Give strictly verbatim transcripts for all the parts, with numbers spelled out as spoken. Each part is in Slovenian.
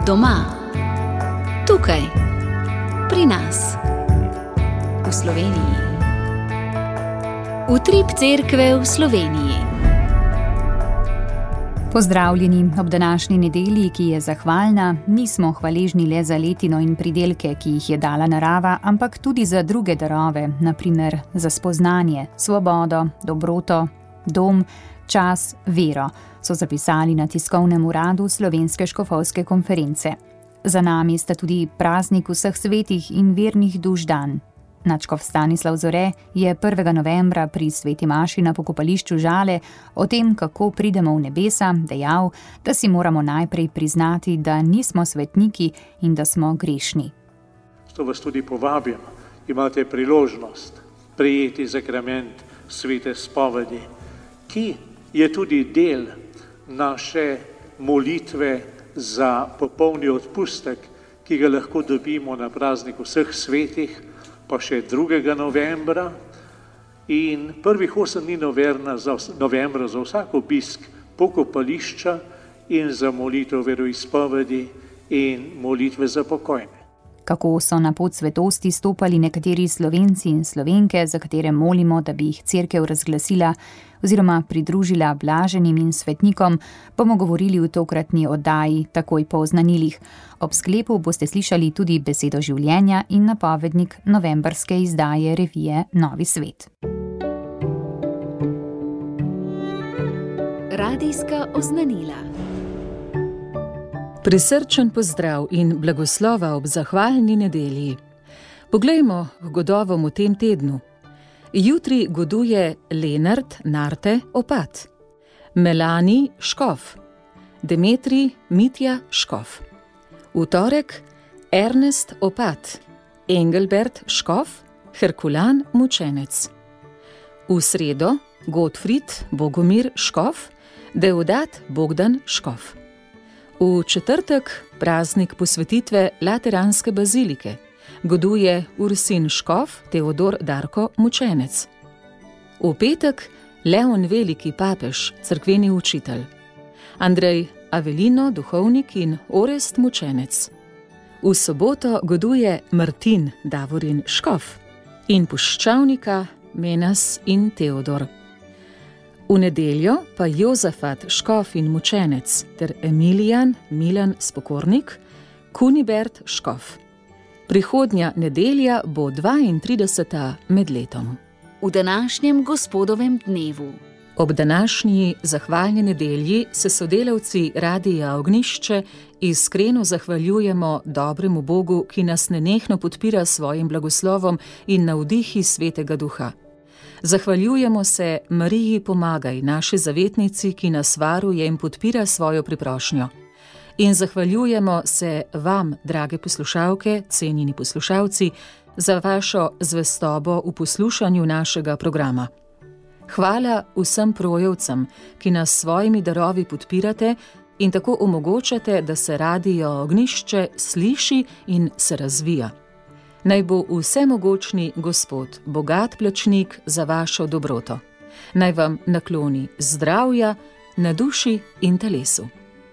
Doma, tukaj, pri nas, v Sloveniji. Utrip cerkve v Sloveniji. Pozdravljeni ob današnji nedelji, ki je zahvalna. Nismo hvaležni le za letino in pridelke, ki jih je dala narava, ampak tudi za druge darove, na primer za spoznanje, svobodo, dobroto, dom, čas, vero, so zapisali na tiskovnem uradu Slovenske škofovske konference. Za nami sta tudi praznik vseh svetih in vernih duš dan. Nadškof Stanislav Zore je prvega novembra pri sveti maši na pokopališču Žale o tem, kako pridemo v nebesa, dejal, da si moramo najprej priznati, da nismo svetniki in da smo grešni. To vas tudi povabim, imate priložnost prijeti zakrament svete spovedi, ki je tudi del naše molitve za popolni odpustek, ki ga lahko dobimo na prazniku vseh svetih, pa še drugega novembra in prvih osem dni novembra za, novembra za vsak obisk pokopališča in za molitev veroizpovedi in molitve za pokojne. Kako so na pot svetosti stopali nekateri Slovenci in Slovenke, za katere molimo, da bi jih cerkev razglasila oziroma pridružila blaženim in svetnikom, bomo govorili v tokratni oddaji takoj po oznanilih. Ob sklepu boste slišali tudi besedo življenja in napovednik novembrske izdaje revije Novi svet. Radijska oznanila. Prisrčen pozdrav in blagoslova ob zahvalni nedelji. Poglejmo k godovom v tem tednu. Jutri goduje Lenart Narte Opat, Melani Škof, Demetri Mitja Škof. V torek Ernest Opat, Engelbert Škof, Herkulan Mučenec. V sredo Gottfried Bogomir Škof, Deodat Bogdan Škof. V četrtek praznik posvetitve Lateranske bazilike, goduje Ursin Škof, Teodor Darko Mučenec. V petek Leon Veliki papež, cerkveni učitelj, Andrej Avelino, duhovnik in Orest Mučenec. V soboto goduje Martin Davorin Škof in puščavnika Menas in Teodor. V nedeljo pa Jozafat Škof in Mučenec ter Emilijan Milan Spokornik, Kunibert Škof. Prihodnja nedelja bo dvaintrideseta med letom. V današnjem gospodovem dnevu. Ob današnji zahvalni nedelji se sodelavci Radia Ognjišče iskreno zahvaljujemo dobremu Bogu, ki nas nenehno podpira s svojim blagoslovom in navdihi Svetega Duha. Zahvaljujemo se Mariji Pomagaj, naši zavetnici, ki nas varuje in podpira svojo priprošnjo. In zahvaljujemo se vam, drage poslušalke, cenjeni poslušalci, za vašo zvestobo v poslušanju našega programa. Hvala vsem projevcem, ki nas s svojimi darovi podpirate in tako omogočate, da se Radio Ognjišče sliši in se razvija. Naj bo vsemogočni Gospod, bogat plačnik za vašo dobroto. Naj vam nakloni zdravja na duši in telesu.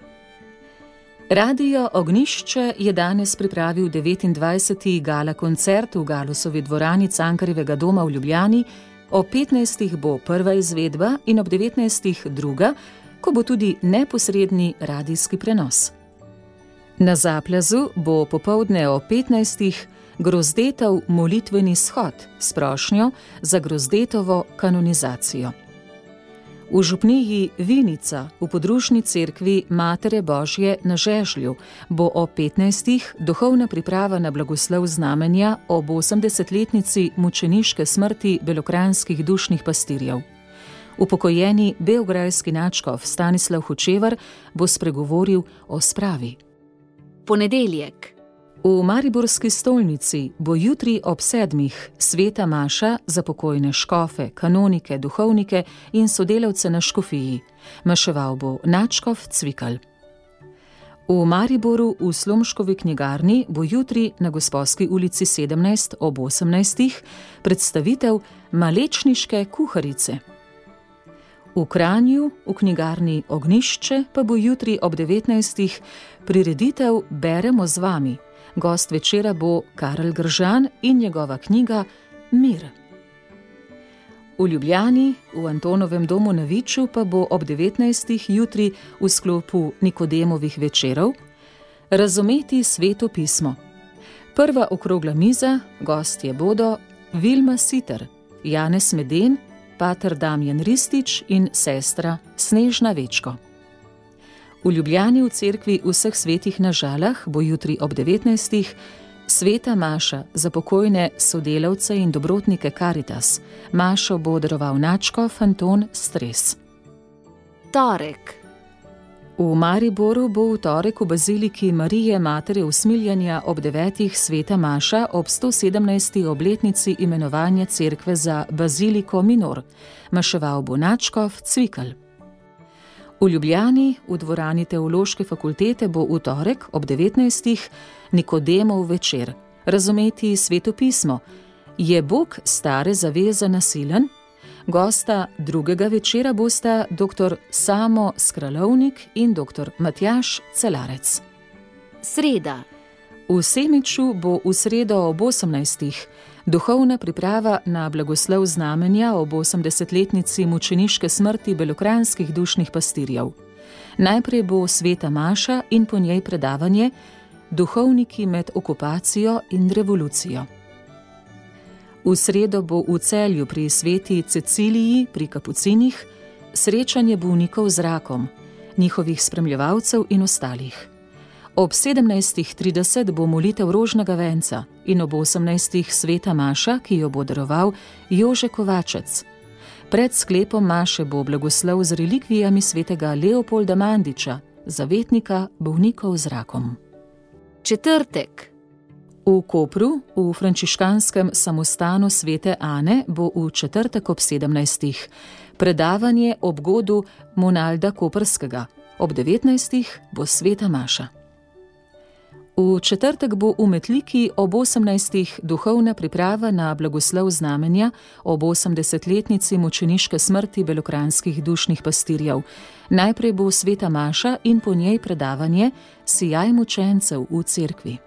Radio Ognjišče je danes pripravil devetindvajseti gala koncert v Galusovi dvorani Cankarjevega doma v Ljubljani. Ob petnajstih bo prva izvedba in ob devetnajstih druga, ko bo tudi neposredni radijski prenos. Na Zaplazu bo popoldne ob petnajstih Grozdetov molitveni shod s prošnjo za Grozdetovo kanonizacijo. V župniji Vinica v podružni cerkvi Matere Božje na Žežlju bo ob petnajstih duhovna priprava na blagoslov znamenja ob osemdesetletnici mučeniške smrti belokranjskih dušnih pastirjev. Upokojeni beograjski nadškof Stanislav Hočevar bo spregovoril o spravi. Ponedeljek. V mariborski stolnici bo jutri ob sedmih sveta maša za pokojne škofe, kanonike, duhovnike in sodelavce na škofiji. Maševal bo nadškof Cvikal. V Mariboru v Slomškovi knjigarni bo jutri na Gosposki ulici sedemnajst ob osemnajstih predstavitev Malečniške kuharice. V Kranju, v knjigarni Ognjišče, pa bo jutri ob devetnajstih prireditev Beremo z vami. Gost večera bo Karel Gržan in njegova knjiga Mir. V Ljubljani, v Antonovem domu na Viču, pa bo ob devetnajstih jutri v sklopu Nikodemovih večerov Razumeti sveto pismo. Prva okrogla miza, gostje bodo Vilma Siter, Janez Meden, pater Damjan Ristič in sestra Snežna Večko. V Ljubljani v cerkvi Vseh svetih na Žalah bo jutri ob devetnajstih sveta maša za pokojne sodelavce in dobrotnike Karitas. Mašo bo daroval nadškof Anton Stres. Torek. V Mariboru bo v torek v baziliki Marije Matere Usmiljanja ob devetih sveta maša ob sto sedemnajsti obletnici imenovanja cerkve za baziliko Minor. Maševal bo nadškof Cvikl. V Ljubljani v dvorani Teološke fakultete bo v torek ob devetnajstih Nikodemov večer. Razumeti sveto pismo. Je Bog stare zaveze nasilen? Gosta drugega večera bosta dr. Samo Skralovnik in dr. Matjaž Celarec. Sreda. V Semiču bo v sredo ob osemnajstih duhovna priprava na blagoslov znamenja ob osemdesetletnici mučeniške smrti belokranjskih dušnih pastirjev. Najprej bo sveta maša in po njej predavanje Duhovniki med okupacijo in revolucijo. V sredo bo v Celju pri sveti Ceciliji pri Kapucinih srečanje bolnikov z rakom, njihovih spremljevalcev in ostalih. Ob sedemnajstih trideset bo molitev rožnega venca in ob osemnajstih sveta maša, ki jo bo daroval Jože Kovačec. Pred sklepom maše bo blagoslov z relikvijami svetega Leopolda Mandiča, zavetnika bolnikov z rakom. Četrtek. V Kopru, v frančiškanskem samostanu svete Ane, bo v četrtek ob sedemnajstih predavanje ob godu Monalda Koprskega. Ob devetnajstih bo sveta maša. V četrtek bo v Metliki ob osemnajstih duhovna priprava na blagoslov znamenja ob osemdesetletnici mučeniške smrti belokranjskih dušnih pastirjev. Najprej bo sveta maša in po njej predavanje Sijaj mučencev v cerkvi.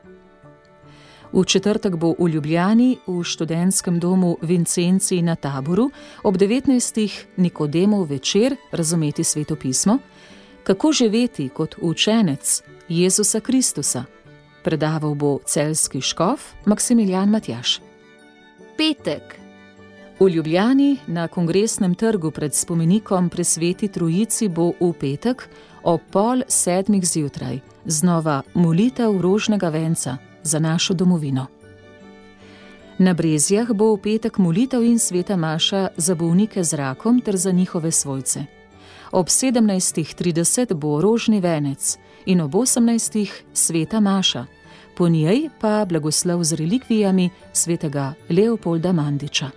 V četrtek bo v Ljubljani v študentskem domu Vincenci na Taboru ob devetnajstih Nikodemov večer Razumeti sveto pismo, kako živeti kot učenec Jezusa Kristusa. Predaval bo celjski škof Maksimilijan Matjaž. Petek. V Ljubljani na Kongresnem trgu pred spomenikom Presveti Trojici bo v petek ob pol sedmih zjutraj znova molitev rožnega venca za našo domovino. Na Brezjah bo v petek molitev in sveta maša za bolnike z rakom ter za njihove svojce. Ob sedemnajstih trideset bo rožni venec in ob osemnajstih sveta maša, po njej pa blagoslov z relikvijami svetega Leopolda Mandiča.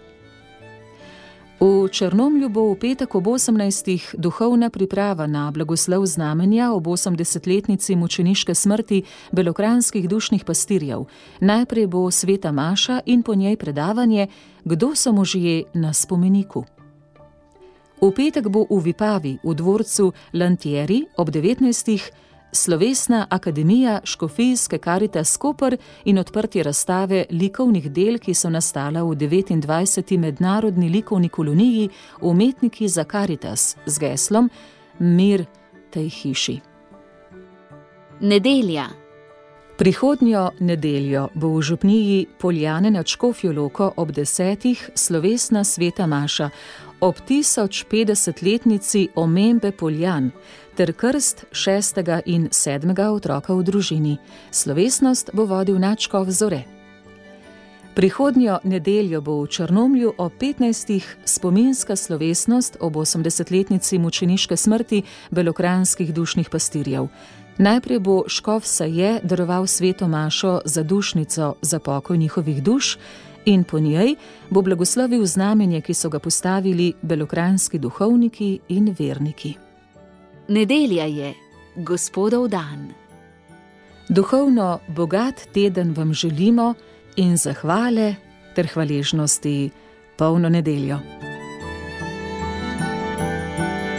V Črnomlju bo v petek ob osemnajstih duhovna priprava na blagoslov znamenja ob osemdesetletnici mučeniške smrti belokranjskih dušnih pastirjev. Najprej bo sveta maša in po njej predavanje Kdo so možje na spomeniku. V petek bo v Vipavi v dvorcu Lantieri ob devetnajstih Slovesna akademija Škofijske Karitas Koper in odprtje razstave likovnih del, ki so nastala v devetindvajseti mednarodni likovni koloniji Umetniki za Karitas z geslom Mir tej hiši. Nedelja. Prihodnjo nedeljo bo v župniji Poljane nad Škofjo Loko ob desetih slovesna sveta maša ob tisoč petdesetletnici omembe Poljan ter krst šestega in sedmega otroka v družini. Slovesnost bo vodil nadškof Zore. Prihodnjo nedeljo bo v Črnomlju ob petnajstih spominska slovesnost ob osemdesetletnici mučeniške smrti belokranjskih dušnih pastirjev. Najprej bo škof Saje daroval sveto mašo za dušnico za pokoj njihovih duš in po njej bo blagoslovil znamenje, ki so ga postavili belokranjski duhovniki in verniki. Nedelja je Gospodov dan. Duhovno bogat teden vam želimo in zahvale ter hvaležnosti polno nedeljo.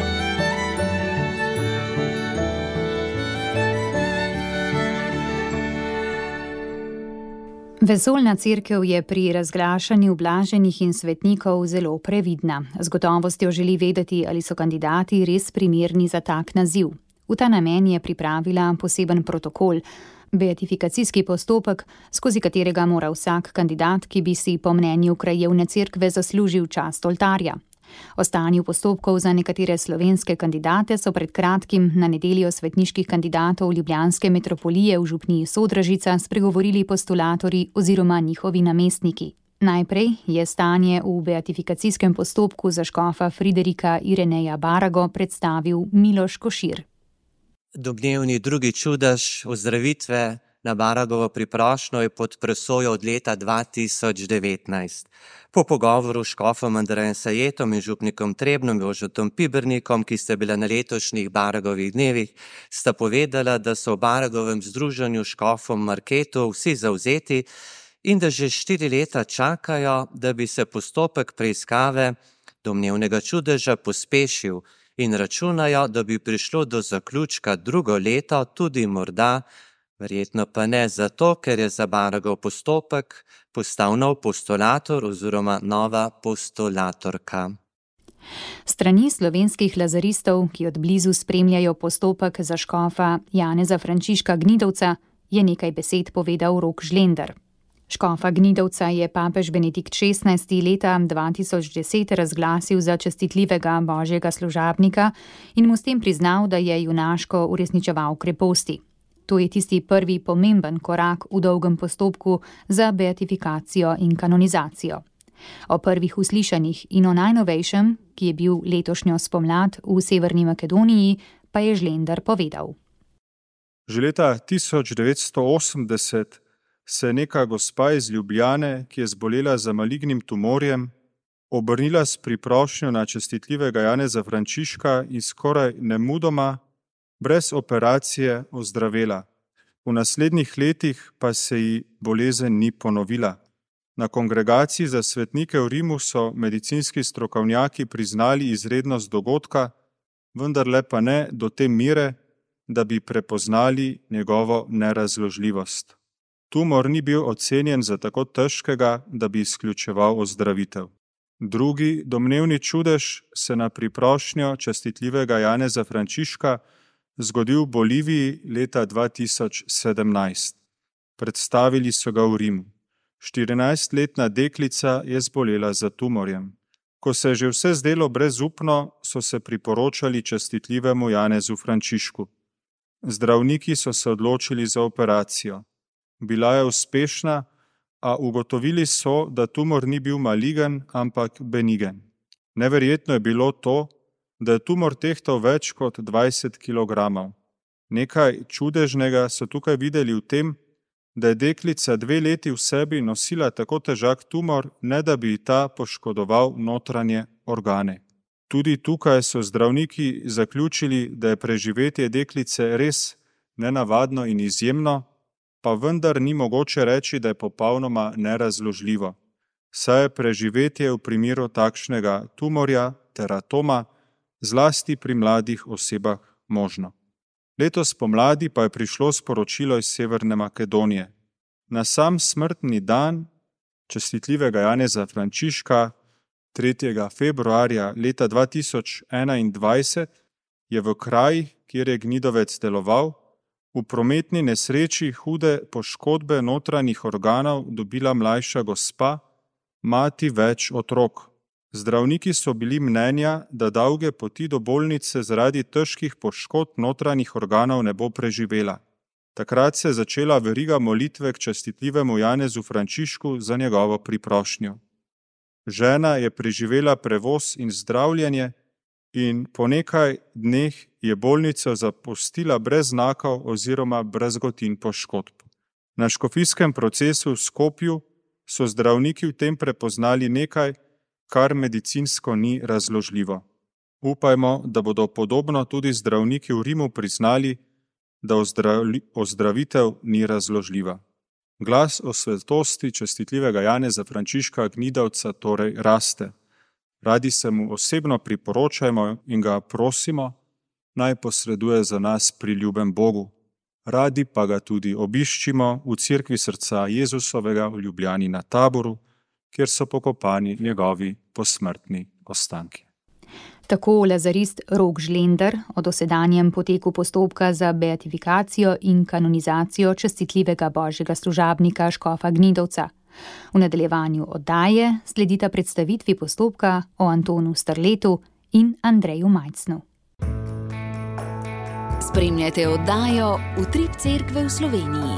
Vesoljna cerkev je pri razglašanju blaženih in svetnikov zelo previdna. Z gotovostjo želi vedeti, ali so kandidati res primerni za tak naziv. V ta namen je pripravila poseben protokol, beatifikacijski postopek, skozi katerega mora vsak kandidat, ki bi si po mnenju krajevne cerkve zaslužil čast oltarja. O stanju postopkov za nekatere slovenske kandidate so pred kratkim na nedeljo svetniških kandidatov ljubljanske metropolije v župniji Sodražica spregovorili postulatorji oziroma njihovi namestniki. Najprej je stanje v beatifikacijskem postopku za škofa Friderika Ireneja Barago predstavil Miloš Košir. Domnevni drugi čudež ozdravitve na Baragovo priprošnjo je pod presojo od leta dva tisoč devetnajst. Po pogovoru s škofom Andrejem Sajetom in župnikom Trebnom Jožetom Pibernikom, ki sta bila na letošnjih Baragovih dnevih, sta povedala, da so v Baragovem združenju škofom Marketu vsi zavzeti in da že štiri leta čakajo, da bi se postopek preiskave domnevnega čudeža pospešil in računajo, da bi prišlo do zaključka drugo leto, tudi morda, verjetno pa ne zato, ker je za Baragov postopek postal nov postulator oziroma nova postulatorka. Strani slovenskih lazaristov, ki od blizu spremljajo postopek za škofa Janeza Frančiška Gnidovca, je nekaj besed povedal Rok Žlender. Škofa Gnidovca je papež Benedikt šestnajsti leta dva tisoč deset razglasil za častitljivega božjega služabnika in mu s tem priznal, da je junaško uresničeval kreposti. To je tisti prvi pomemben korak v dolgem postopku za beatifikacijo in kanonizacijo. O prvih uslišanjih in o najnovejšem, ki je bil letošnjo spomlad v Severni Makedoniji, pa je Žlender povedal. Že leta tisoč devetsto osemdeset se je neka gospa iz Ljubljane, ki je zbolela za malignim tumorjem, obrnila s priprošnjo na častitljivega Janeza Frančiška in skoraj nemudoma, brez operacije, ozdravela. V naslednjih letih pa se ji bolezen ni ponovila. Na kongregaciji za svetnike v Rimu so medicinski strokovnjaki priznali izrednost dogodka, vendar le pa ne do te mere, da bi prepoznali njegovo nerazložljivost. Tumor ni bil ocenjen za tako težkega, da bi izključeval ozdravitev. Drugi domnevni čudež se na priprošnjo častitljivega Janeza Frančiška zgodil v Boliviji leta dva tisoč sedemnajst. Predstavili so ga v Rimu. štirinajstletna deklica je zbolela za tumorjem. Ko se je že vse zdelo brezupno, so se priporočali častitljivemu Janezu Frančišku. Zdravniki so se odločili za operacijo. Bila je uspešna, a ugotovili so, da tumor ni bil maligen, ampak benigen. Neverjetno je bilo to, da je tumor tehtal več kot dvajset kilogramov. Nekaj čudežnega so tukaj videli v tem, da je deklica dve leti v sebi nosila tako težak tumor, ne da bi ta poškodoval notranje organe. Tudi tukaj so zdravniki zaključili, da je preživetje deklice res nenavadno in izjemno, pa vendar ni mogoče reči, da je popolnoma nerazložljivo. Saj je preživetje v primeru takšnega tumorja, teratoma, zlasti pri mladih osebah možno. Letos pomladi pa je prišlo sporočilo iz Severne Makedonije. Na sam smrtni dan častitljivega Janeza Frančiška, tretjega februarja leta dva tisoč enaindvajset, je v krajih, kjer je Gnidovec deloval, v prometni nesreči hude poškodbe notranjih organov dobila mlajša gospa, mati več otrok. Zdravniki so bili mnenja, da dolge poti do bolnice zaradi težkih poškodb notranjih organov ne bo preživela. Takrat se je začela veriga molitve k častitljivemu Janezu Frančišku za njegovo priprošnjo. Žena je preživela prevoz in zdravljenje in po nekaj dneh je bolnico zapustila brez znakov oziroma brazgotin poškodb. Na škofijskem procesu v Skopju so zdravniki v tem prepoznali nekaj, kar medicinsko ni razložljivo. Upajmo, da bodo podobno tudi zdravniki v Rimu priznali, da ozdravitev ni razložljiva. Glas o svetosti častitljivega Janeza Frančiška Gnidovca torej raste. Radi se mu osebno priporočajmo in ga prosimo, naj posreduje za nas pri ljubem Bogu. radi pa ga tudi obiščimo v cerkvi srca Jezusovega v Ljubljani na Taboru, kjer so pokopani njegovi posmrtni ostanki. Tako lazarist Rok Žlender o dosedanjem poteku postopka za beatifikacijo in kanonizacijo častitljivega božjega služabnika škofa Gnidovca. V nadaljevanju oddaje sledita predstavitvi postopka o Antonu Strletu in Andreju Majcnu. Spremljate oddajo Utrip cerkve v Sloveniji.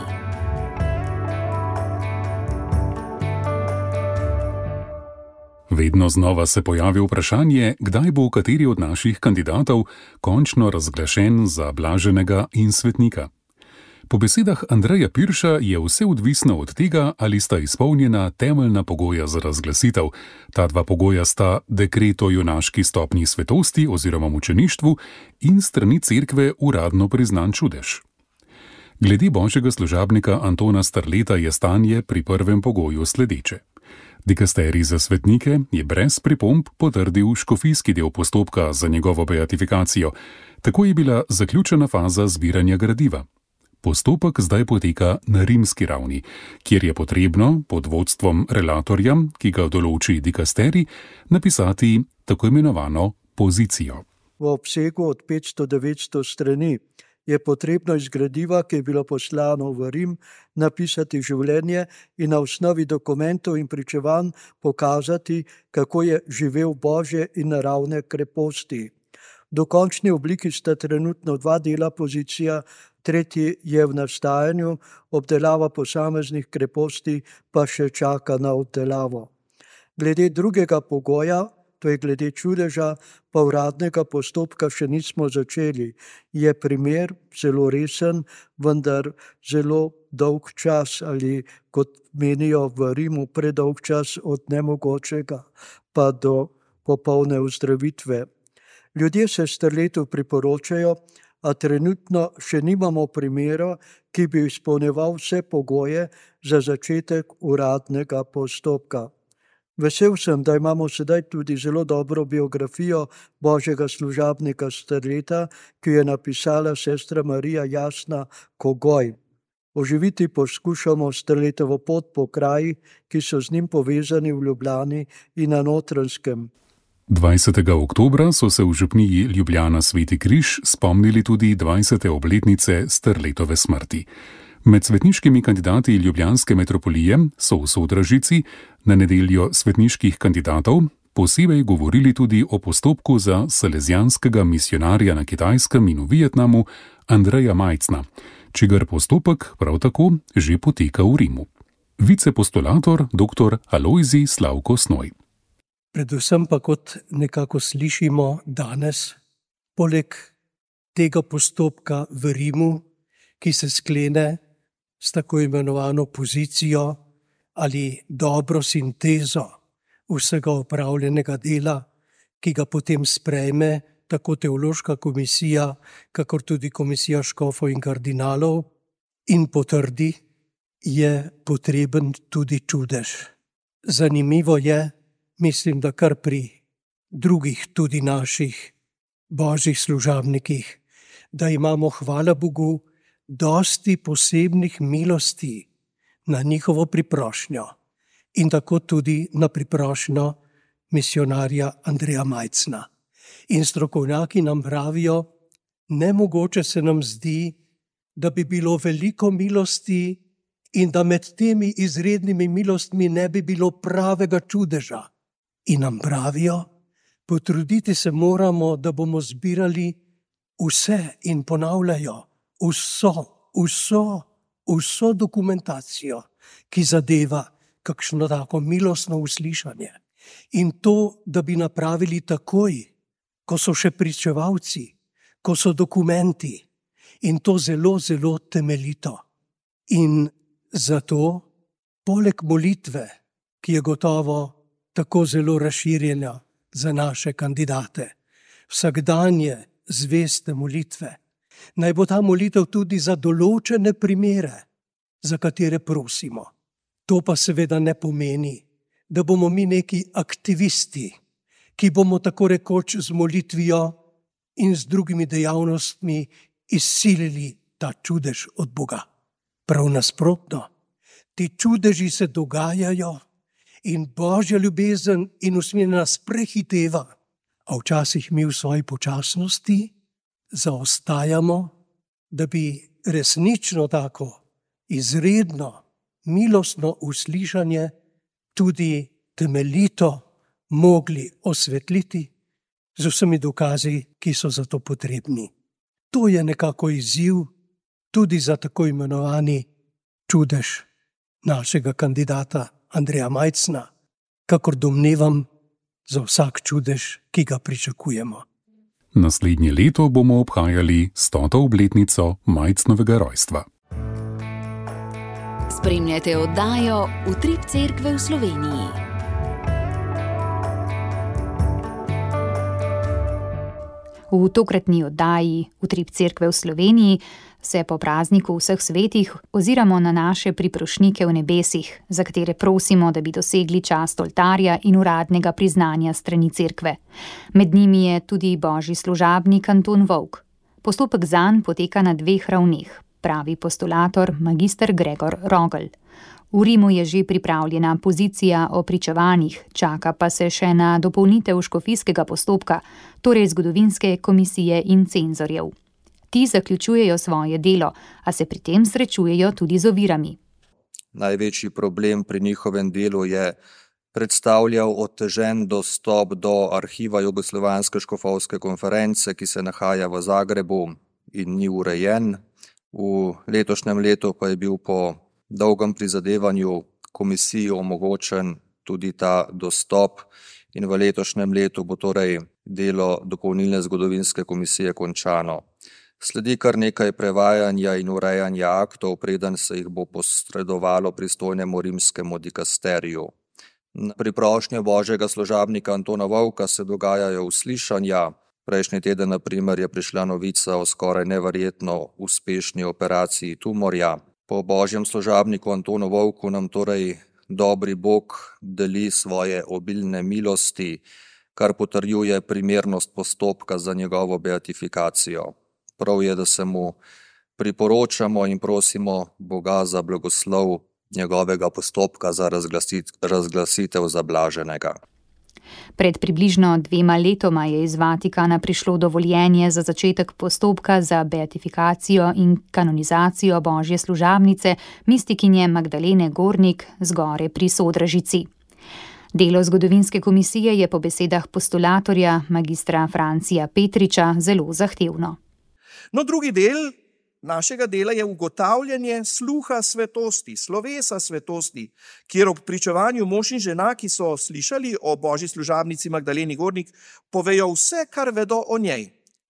Vedno znova se pojavi vprašanje, kdaj bo kateri od naših kandidatov končno razglašen za blaženega in svetnika. Po besedah Andreja Pirša je vse odvisno od tega, ali sta izpolnjena temeljna pogoja za razglasitev. Ta dva pogoja sta dekret o junaški stopnji svetosti oziroma mučeništvu in strani cerkve uradno priznan čudež. Glede božjega služabnika Antona Strleta je stanje pri prvem pogoju sledeče. Dikasterij za svetnike je brez pripomb potrdil škofijski del postopka za njegovo beatifikacijo. Tako je bila zaključena faza zbiranja gradiva. Postopek zdaj poteka na rimski ravni, kjer je potrebno pod vodstvom relatorja, ki ga določi dikasterij, napisati tako imenovano pozicijo. V obsegu od petsto do devetsto strani je potrebno iz gradiva, ki je bilo poslano v Rim, napisati življenje in na osnovi dokumentov in pričevanj pokazati, kako je živel božje in naravne kreposti. V dokončni obliki sta trenutno dva dela pozicija, tretji je v nastajanju, obdelava posameznih kreposti pa še čaka na obdelavo. Glede drugega pogoja, to je glede čudeža, pa uradnega postopka še nismo začeli. Je primer zelo resen, vendar zelo dolg čas ali, kot menijo v Rimu, predolg čas od nemogočega pa do popolne ozdravitve. Ljudje se Strletu priporočajo, a trenutno še nimamo primera, ki bi izpolnjeval vse pogoje za začetek uradnega postopka. Vesel sem, da imamo sedaj tudi zelo dobro biografijo božjega služabnika Strleta, ki jo je napisala sestra Marija Jasna Kogoj. Oživiti poskušamo Strletovo pot po krajih, ki so z njim povezani v Ljubljani in na Notranjskem. dvajsetega oktobra so se v župniji Ljubljana Sveti Križ spomnili tudi dvajsete obletnice Strletove smrti. Med svetniškimi kandidati ljubljanske metropolije so v Sodražici na nedeljo svetniških kandidatov posebej govorili tudi o postopku za salezijanskega misionarja na Kitajskem in v Vietnamu Andreja Majcna, čigar postopek prav tako že poteka v Rimu. Vicepostulator dr. Alojzij Slavko Snoj. Predvsem pa, kot nekako slišimo danes, poleg tega postopka v Rimu, ki se sklene s tako imenovano pozicijo ali dobro sintezo vsega opravljenega dela, ki ga potem sprejme tako teološka komisija, kakor tudi komisija škofov in kardinalov in potrdi, je potreben tudi čudež. Zanimivo je, mislim, da kar pri drugih tudi naših božjih služabnikih, da imamo, hvala Bogu, dosti posebnih milosti na njihovo priprošnjo in tako tudi na priprošnjo misionarja Andreja Majcna. In strokovnjaki nam pravijo, nemogoče se nam zdi, da bi bilo veliko milosti in da med temi izrednimi milostmi ne bi bilo pravega čudeža. In nam pravijo, potruditi se moramo, da bomo zbirali vse in ponavljajo vso, vso, vso dokumentacijo, ki zadeva kakšno tako milostno uslišanje. In to, da bi napravili takoj, ko so še pričevalci, ko so dokumenti, in to zelo, zelo temeljito. In zato, poleg molitve, ki je gotovo tako zelo razširjena za naše kandidate, vsakdanje zveste molitve, naj bo ta molitev tudi za določene primere, za katere prosimo. To pa seveda ne pomeni, da bomo mi neki aktivisti, ki bomo tako rekoč z molitvijo in z drugimi dejavnostmi izsilili ta čudež od Boga. Prav nasprotno, ti čudeži se dogajajo in Božja ljubezen in usmiljenje nas prehiteva, a včasih mi v svoji počasnosti zaostajamo, da bi resnično tako izredno, milostno uslišanje tudi temeljito mogli osvetliti z vsemi dokazi, ki so za to potrebni. To je nekako izziv tudi za tako imenovani čudež našega kandidata Andreja Majcna, kakor domnevam za vsak čudež, ki ga pričakujemo. Naslednje leto bomo obhajali stoto obletnico Majcnovega rojstva. Spremljate oddajo Utrip cerkve v Sloveniji. V tokratni oddaji Utrip cerkve v Sloveniji se po prazniku vseh svetih oziramo na naše priprošnike v nebesih, za katere prosimo, da bi dosegli čast oltarja in uradnega priznanja strani cerkve. Med njimi je tudi božji služabnik Anton Vovk. Postopek zanj poteka na dveh ravneh, pravi postulator magister Gregor Rogl. V Rimu je že pripravljena pozicija o pričevanjih, čaka pa se še na dopolnitev škofijskega postopka, torej zgodovinske komisije in cenzorjev. Ti zaključujejo svoje delo, a se pri tem srečujejo tudi z ovirami. Največji problem pri njihovem delu je predstavljal otežen dostop do arhiva Jugoslovanske škofovske konference, ki se nahaja v Zagrebu in ni urejen. V letošnjem letu pa je bil po dolgem prizadevanju komisiji omogočen tudi ta dostop in v letošnjem letu bo torej delo dopolnilne zgodovinske komisije končano. Sledi kar nekaj prevajanja in urejanja aktov, preden se jih bo posredovalo pristojnemu rimskemu dikasteriju. Na priprošnjo božjega služabnika Antona Vovka se dogajajo uslišanja. Prejšnji teden, na primer, je prišla novica o skoraj neverjetno uspešni operaciji tumorja. Po božjem služabniku Antonu Vovku nam torej dobri Bog deli svoje obilne milosti, kar potrjuje primernost postopka za njegovo beatifikacijo. Prav je, da se mu priporočamo in prosimo Boga za blagoslov njegovega postopka za razglasitev za blaženega. Pred približno dvema letoma je iz Vatikana prišlo dovoljenje za začetek postopka za beatifikacijo in kanonizacijo božje služabnice, mistikinje Magdalene Gornik z gore pri Sodražici. Delo zgodovinske komisije je po besedah postulatorja magistra Francija Petriča zelo zahtevno. No, drugi del našega dela je ugotavljanje sluha svetosti, slovesa svetosti, kjer ob pričevanju mož in žena, ki so slišali o božji služabnici Magdaleni Gornik, povejo vse, kar vedo o njej.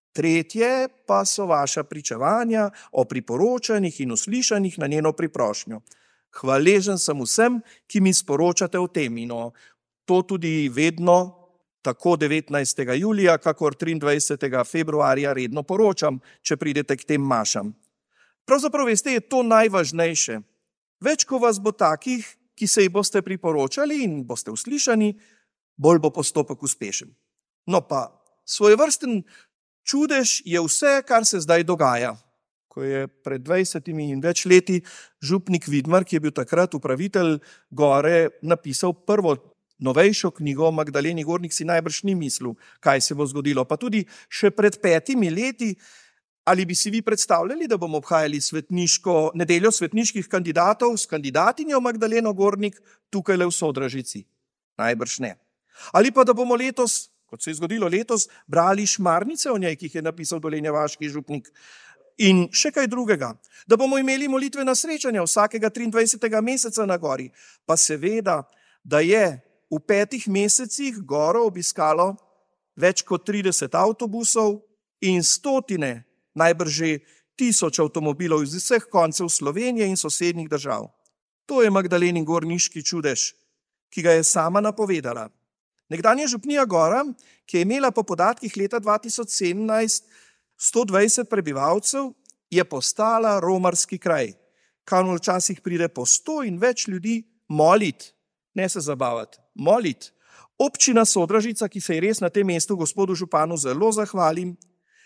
Tretje pa so vaša pričevanja o priporočanjih in uslišanjih na njeno priprošnjo. Hvaležen sem vsem, ki mi sporočate o tem, in to tudi vedno, tako devetnajstega julija, kakor triindvajsetega februarja redno poročam, če pridete k tem mašam. Pravzaprav veste, je to najvažnejše. Več, ko vas bo takih, ki se jih boste priporočali in boste uslišani, bolj bo postopek uspešen. No pa, svojevrsten čudež je vse, kar se zdaj dogaja. Ko je pred dvajsetimi in več leti župnik Vidmar, ki je bil takrat upravitelj gore, napisal prvo novejšo knjigo o Magdaleni Gornik, si najbrž ni mislil, kaj se bo zgodilo. Pa tudi še pred petimi leti, ali bi si vi predstavljali, da bomo obhajali svetniško, nedeljo svetniških kandidatov s kandidatinjo Magdaleno Gornik tukaj le v Sodražici? Najbrž ne. Ali pa da bomo letos, kot se je zgodilo letos, brali šmarnice o njej, ki jih je napisal dolenjevaški župnik. In še kaj drugega, da bomo imeli molitvena srečanja vsakega triindvajsetega meseca na gori. Pa seveda, da je v petih mesecih goro obiskalo več kot trideset avtobusov in stotine, najbrž že tisoč avtomobilov iz vseh koncev Slovenije in sosednjih držav. To je Magdalenin gorniški čudež, ki ga je sama napovedala. Nekdanja župnija Gora, ki je imela po podatkih leta dva tisoč sedemnajst sto dvajset prebivalcev, je postala romarski kraj, kamor včasih pride po sto in več ljudi molit, ne se zabavati, molit. Občina Sodražica, ki se je res na tem mestu gospodu županu zelo zahvalim,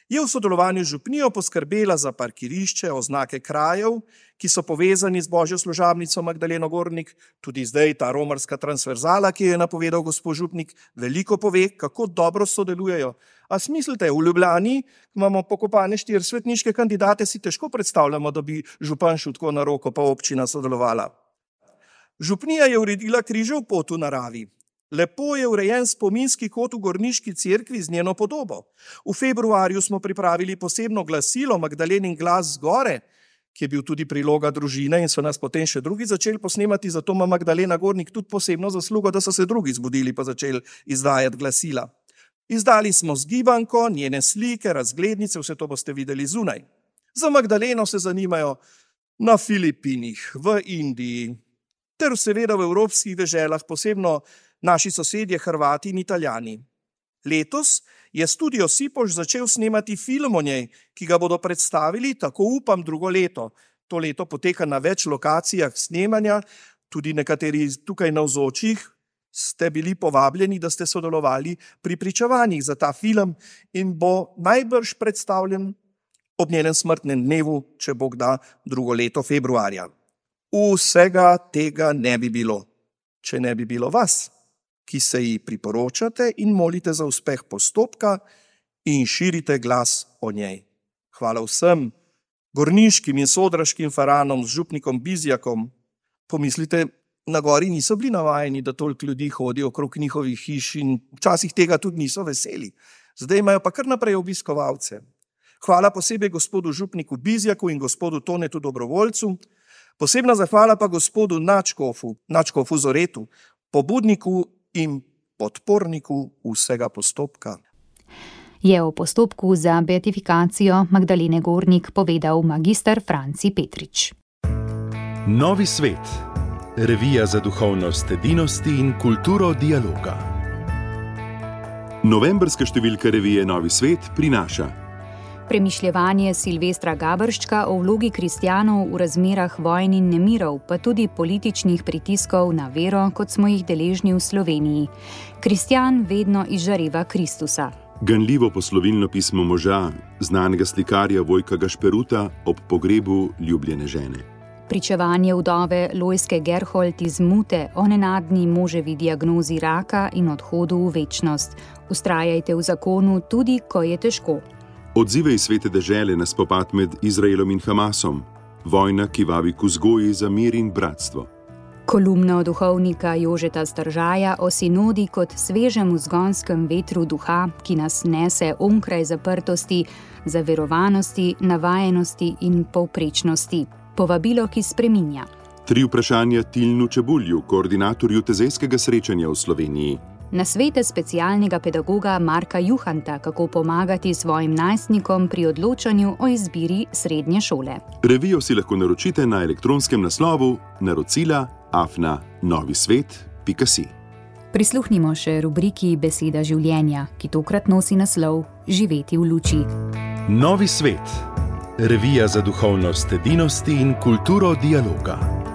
je v sodelovanju z župnijo poskrbela za parkirišče, oznake krajev, ki so povezani z Božjo služabnico Magdaleno Gornik, tudi zdaj ta romarska transverzala, ki jo je napovedal gospod župnik, veliko pove, kako dobro sodelujejo. A smislite, v Ljubljani imamo pokopane štiri svetniške kandidate, si težko predstavljamo, da bi župan šel tako na roko, pa občina sodelovala. Župnija je uredila križev pot v naravi. Lepo je urejen spominski kot v Gorniški cerkvi z njeno podobo. V februarju smo pripravili posebno glasilo Magdalenin glas z gore, ki je bil tudi priloga družine in so nas potem še drugi začeli posnemati, zato ima Magdalena Gornik tudi posebno zaslugo, da so se drugi zbudili pa začeli izdajati glasila. Izdali smo zgibanko, njene slike, razglednice, vse to boste videli zunaj. Za Magdaleno se zanimajo na Filipinih, v Indiji, ter seveda v evropskih deželah, posebno naši sosedje Hrvati in Italijani. Letos je Studio Sipoš začel snemati film o njej, ki ga bodo predstavili, tako upam, drugo leto. To leto poteka na več lokacijah snemanja, tudi nekateri tukaj navzočih ste bili povabljeni, da ste sodelovali pri pričevanjih za ta film in bo najbrž predstavljen ob njenem smrtnem dnevu, če Bog da, drugo leto februarja. Vsega tega ne bi bilo, če ne bi bilo vas, ki se ji priporočate in molite za uspeh postopka in širite glas o njej. Hvala vsem gorniškim in sodraškim faranom z župnikom Bizjakom. Pomislite, na gori niso bili navajeni, da toliko ljudi hodi okrog njihovih hiš in včasih tega tudi niso veseli. Zdaj imajo pa kar naprej obiskovalce. Hvala posebej gospodu župniku Bizjaku in gospodu Tonetu Dobrovoljcu, posebna zahvala pa gospodu Načkofu, Načkofu Zoretu, pobudniku in podporniku vsega postopka. Je o postopku za beatifikacijo Magdalene Gornik povedal magister Franci Petrič. Novi svet. Revija za duhovnost edinosti in kulturo dialoga. Novembrska številka revije Novi svet prinaša Premišljevanje Silvestra Gabrščka o vlogi kristjanov v razmerah vojn in nemirov, pa tudi političnih pritiskov na vero, kot smo jih deležni v Sloveniji. Kristjan vedno izžareva Kristusa. Ganljivo poslovilno pismo moža, znanega slikarja Vojka Gašperuta ob pogrebu ljubljene žene. Pričevanje vdove Lojske Gerhold iz Mute o nenadni moževi diagnozi raka in odhodu v večnost. Vztrajajte v zakonu tudi, ko je težko. Odzive iz svete dežele na spopad med Izraelom in Hamasom. Vojna, ki vabi k vzgoji za mir in bratstvo. Kolumna duhovnika Jožeta Stržaja o sinodi kot svežem vzgonskem vetru duha, ki nas nese onkraj zaprtosti, zaverovanosti, navajenosti in povprečnosti. Povabilo, ki spreminja. Tri vprašanja Tilnu Čebulju, koordinatorju tezejskega srečanja v Sloveniji. Nasvete specialnega pedagoga Marka Juhanta, kako pomagati svojim najstnikom pri odločanju o izbiri srednje šole. Revijo si lahko naročite na elektronskem naslovu naročila afna novisvet pika si. Prisluhnimo še rubriki Beseda življenja, ki tokrat nosi naslov Živeti v luči. Novi svet. Revija za duhovnost edinosti in kulturo dialoga.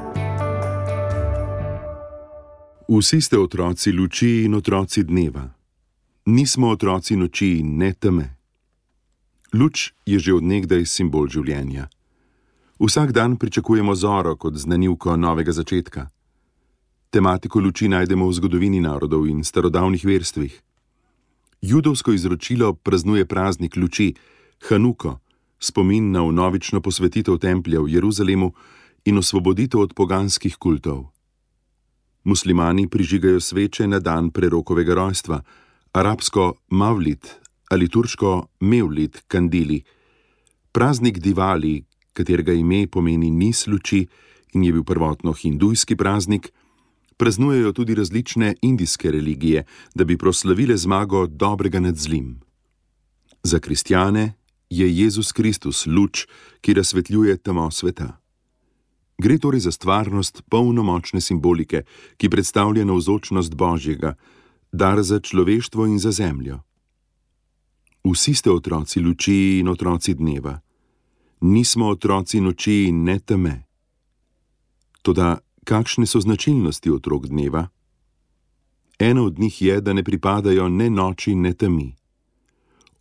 Vsi ste otroci luči in otroci dneva. Nismo otroci noči in ne teme. Luč je že od nekdaj simbol življenja. Vsak dan pričakujemo zoro kot znanilko novega začetka. Tematiko luči najdemo v zgodovini narodov in starodavnih verstvih. Judovsko izročilo praznuje praznik luči, Hanuko, spomin na vnovično posvetitev templja v Jeruzalemu in osvoboditev od poganskih kultov. Muslimani prižigajo sveče na dan prerokovega rojstva, arabsko Mavlid ali turško Mevlid kandili. Praznik Divali, katerega ime pomeni niz luči in je bil prvotno hindujski praznik, praznujejo tudi različne indijske religije, da bi proslavile zmago dobrega nad zlim. Za kristjane je Jezus Kristus luč, ki razsvetljuje temo sveta. Gre torej za stvarnost polnomočne simbolike, ki predstavlja navzočnost Božjega, dar za človeštvo in za zemljo. Vsi ste otroci luči in otroci dneva. Nismo otroci noči in ne teme. Toda kakšne so značilnosti otrok dneva? Ena od njih je, da ne pripadajo ne noči, ne temi.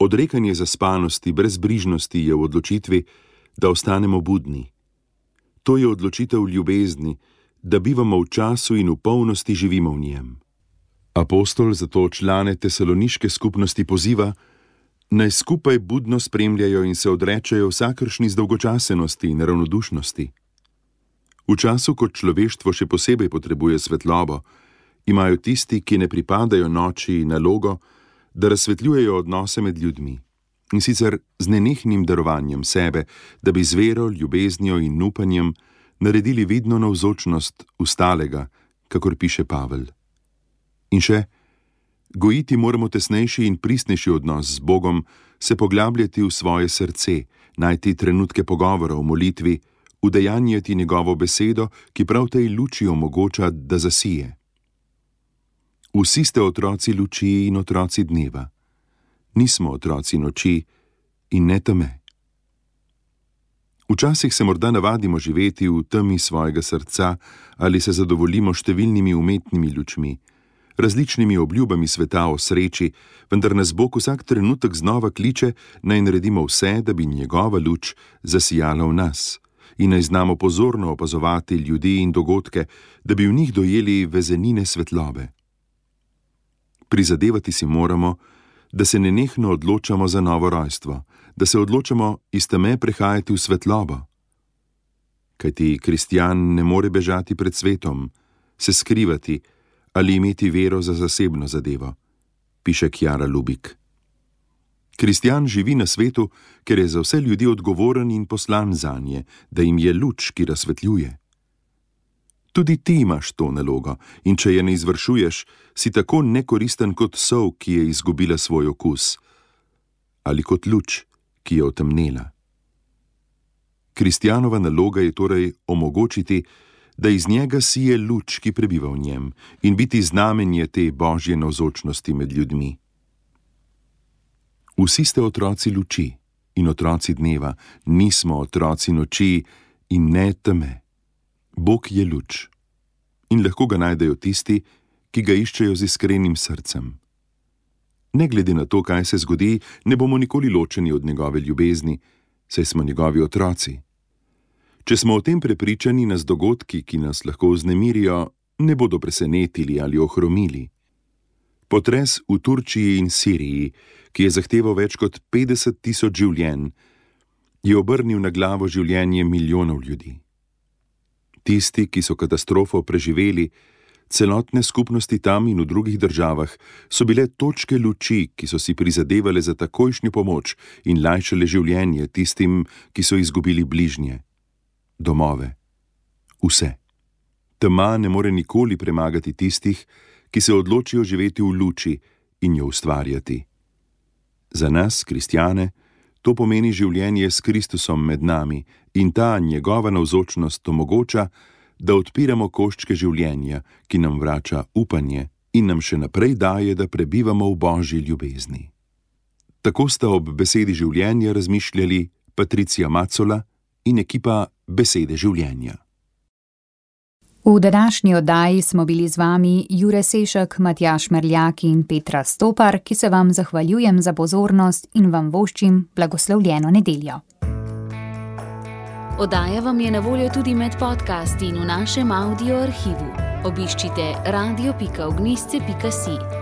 Odrekanje zaspanosti, brezbrižnosti je v odločitvi, da ostanemo budni. To je odločitev ljubezni, da bivamo v času in v polnosti živimo v njem. Apostol zato člane tesaloniške skupnosti poziva, naj skupaj budno spremljajo in se odrečajo vsakršni zdolgočasenosti in ravnodušnosti. V času, ko človeštvo še posebej potrebuje svetlobo, imajo tisti, ki ne pripadajo noči, nalogo, da razsvetljujejo odnose med ljudmi, in sicer z nenehnim darovanjem sebe, da bi z vero, ljubeznijo in upanjem naredili vidno navzočnost ustalega, kakor piše Pavel. In še, gojiti moramo tesnejši in pristnejši odnos z Bogom, se poglabljati v svoje srce, najti trenutke pogovora v molitvi, udejanjati njegovo besedo, ki prav tej luči omogoča, da zasije. Vsi ste otroci luči in otroci dneva. Nismo otroci noči in ne teme. Včasih se morda navadimo živeti v temi svojega srca ali se zadovoljimo številnimi umetnimi lučmi, različnimi obljubami sveta o sreči, vendar nas Bog vsak trenutek znova kliče, naj naredimo vse, da bi njegova luč zasijala v nas in naj znamo pozorno opazovati ljudi in dogodke, da bi v njih dojeli vezenine svetlobe. Prizadevati si moramo, da se nenehno odločamo za novo rojstvo, da se odločamo iz teme prehajati v svetlobo. Kajti kristjan ne more bežati pred svetom, se skrivati ali imeti vero za zasebno zadevo, piše Kjara Lubik. Kristjan živi na svetu, ker je za vse ljudi odgovoren in poslan zanje, da jim je luč, ki razsvetljuje. Tudi ti imaš to nalogo in če je ne izvršuješ, si tako nekoristen kot sol, ki je izgubila svoj okus, ali kot luč, ki je otemnela. Kristjanova naloga je torej omogočiti, da iz njega sije luč, ki prebiva v njem, in biti znamenje te božje navzočnosti med ljudmi. Vsi ste otroci luči in otroci dneva, nismo otroci noči in ne teme. Bog je luč in lahko ga najdejo tisti, ki ga iščejo z iskrenim srcem. Ne glede na to, kaj se zgodi, ne bomo nikoli ločeni od njegove ljubezni, saj smo njegovi otroci. Če smo o tem prepričani, nas dogodki, ki nas lahko vznemirijo, ne bodo presenetili ali ohromili. Potres v Turčiji in Siriji, ki je zahteval več kot petdeset tisoč življenj, je obrnil na glavo življenje milijonov ljudi. Tisti, ki so katastrofo preživeli, celotne skupnosti tam in v drugih državah, so bile točke luči, ki so si prizadevale za takojšnjo pomoč in lajšale življenje tistim, ki so izgubili bližnje, domove, vse. Tema ne more nikoli premagati tistih, ki se odločijo živeti v luči in jo ustvarjati. Za nas, kristjane, to pomeni življenje s Kristusom med nami in ta njegova navzočnost omogoča, da odpiramo koščke življenja, ki nam vrača upanje in nam še naprej daje, da prebivamo v božji ljubezni. Tako sta ob besedi življenja razmišljali Patricija Macola in ekipa Besede življenja. V današnji oddaji smo bili z vami Jure Sešek, Matjaž Merljak in Petra Stopar, ki se vam zahvaljujem za pozornost in vam voščim blagoslovljeno nedeljo. Oddaja vam je na voljo tudi med podcasti in v našem audio arhivu. Obiščite radio pika ognjišče pika si.